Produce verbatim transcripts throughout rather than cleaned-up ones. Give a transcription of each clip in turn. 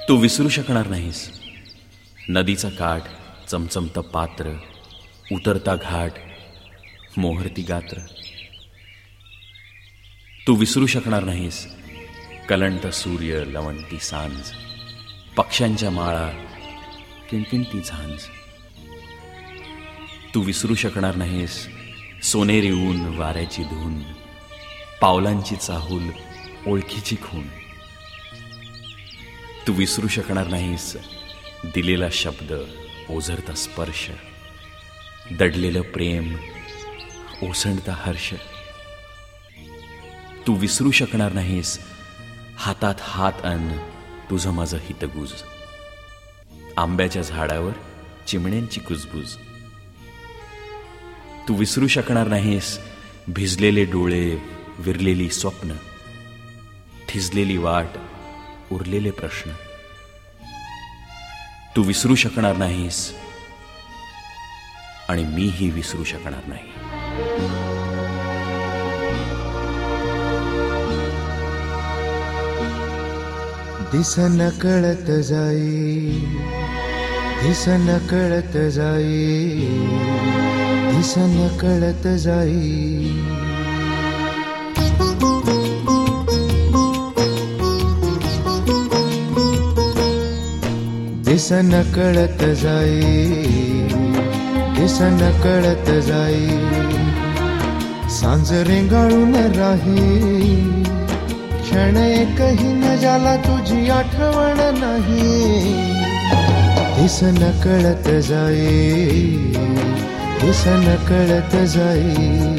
तू विसरू शकणार नाहीस नदीचा काठ, चमचमतं पात्र, उतरता घाट, मोहरती गात्र. तू विसरू शकणार नाहीस कलंट सूर्य, लवंती सांज, पक्ष्यांच्या माळा, किणकिणती झांज. तू विसरू शकणार नाहीस सोनेरी ऊन, वाऱ्याची धून, पावलांची चाहूल, ओळखीची खूण. तू विसरू शकणार नाहीस दिलेला शब्द, ओझरता स्पर्श, दडलेलं प्रेम, ओसंडता हर्ष. तू विसरू शकणार नाहीस हातात हात अन तुझं माझं हितगुज, आंब्याच्या झाडावर चिमण्यांची कुजबुज. तू विसरू शकणार नाहीस भिजलेले डोळे, विरलेली स्वप्न, थिजलेली वाट, उरलेले प्रश्न. तू विसरू शकणार नाहीस आणि मीही विसरू शकणार नाही. दिसन कळत जाई, दिसन कळत जाई, दिसन कळत जाई. दिसन कळत जाई, दिसन कळत जाई. सांज रेंगाळून राही, क्षण एकही न जाला तुझी आठवण नाही. दिसन कळत जाई, दिसन कळत जाई.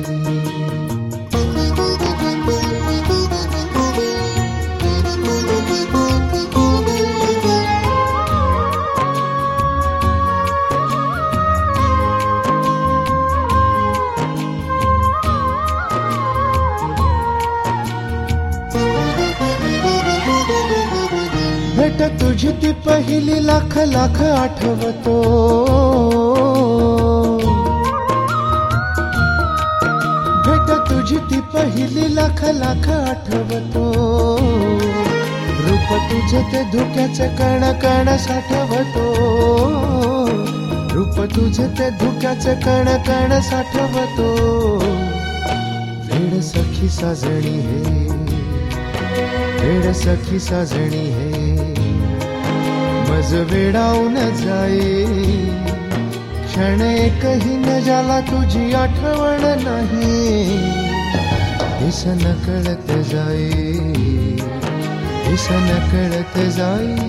भेट तुझी ती पहिली लाख लाख आठवतो. भेट तुझी ती पहिली लाख लाख आठवतो. रूप तुझं ते धुक्याचं कण कण साठवतो. रूप तुझं ते धुक्याचं कण कण साठवतो. वेड सखी साजणी हे, वेड सखी साजणी हे, मज वेडावून जाई. क्षण एकही न जाला तुझी आठवण नाही. दिसन कळत जाई, दिसन कळत जाई.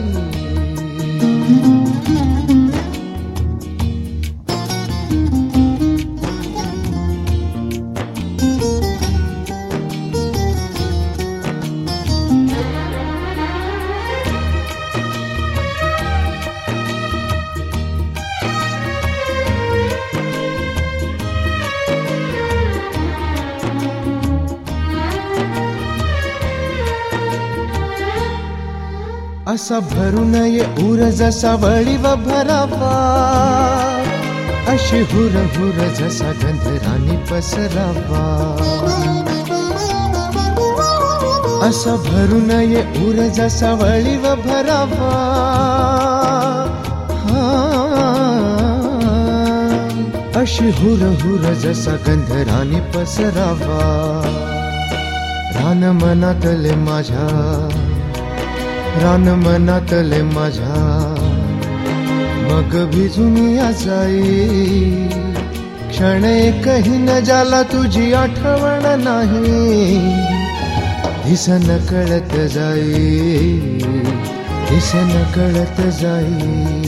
असा भरून ये उर जसा वळीव भरावा. अशी हुर हुर जसा गंधरानी पसरावा. असा भरून ये उर जसा वळीव भरावा. अशी हुर हुर जसा गंधरानी पसरावा. रान मनातले माझ्या, रान मनातले माझ्या, मग भिजून या जाई. क्षण एकही न जाला तुझी आठवण नाही. दिसन कळत जाई, दिसन कळत जाई.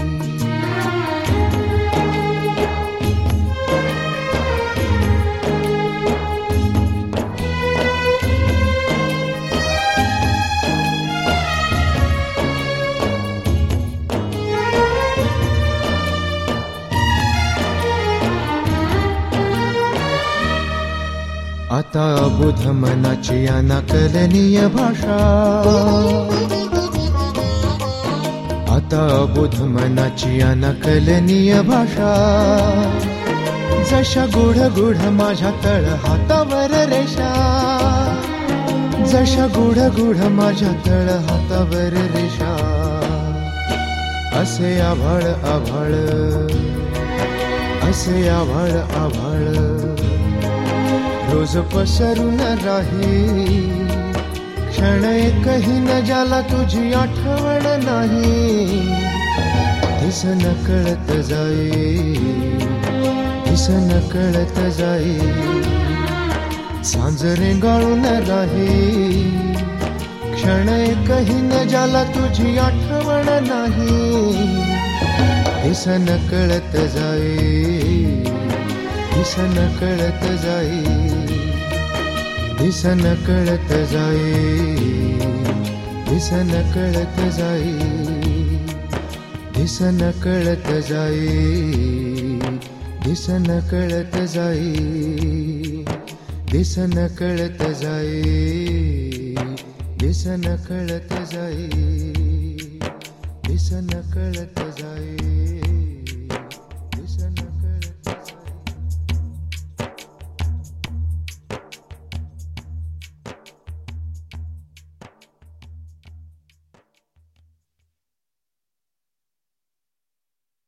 आता अबुध मनाची अनाकलनीय भाषा. आता अबुध मनाची अनाकलनीय भाषा. जशा गुढ गुढ माझ्या तळ हातावर रेषा. जशा गुढ गुढ माझ्या तळ हातावर रेषा. असे आभाळ आभाळ असे आभाळ आभाळ रोज पसरून राही क्षण एकही न जाला तुझी आठवण नाही दिसन कळत जाई दिसन कळत जाई सांज रेंगाळून राही क्षण एकही न जाला तुझी आठवण नाही दिसन कळत जाई दिसन कळत जाई दिसन कळत जाई दिसन कळत जाई दिसन कळत जाई दिसन कळत जाई दिसन कळत जाई दिसन कळत जाई दिसन कळत जाई